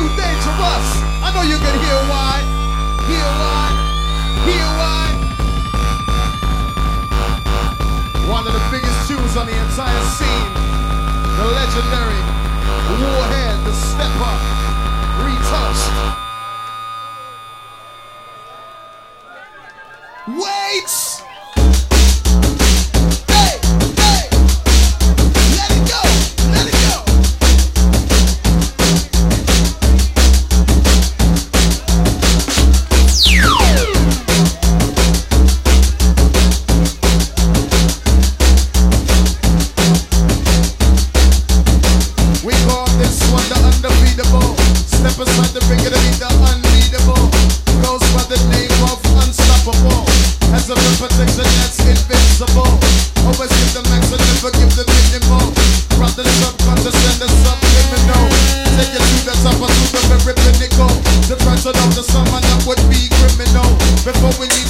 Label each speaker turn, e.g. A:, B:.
A: too dangerous. I know you can hear why. Hear why. Hear why. One of the biggest tunes on the entire scene. The legendary Warhead, the Step Up, Retouched. Wait! Hey! Hey! Let it go! Let it go! We call this one the undefeatable. Step aside the ring, it'll be the unbeatable. Goes by the name of Unstoppable. Has a reputation that's invincible. Always give the max and never give the minimal. From the subconscious and the subliminal. Take it to the top or to the very pinnacle. The price of the summer that would be criminal. Before we need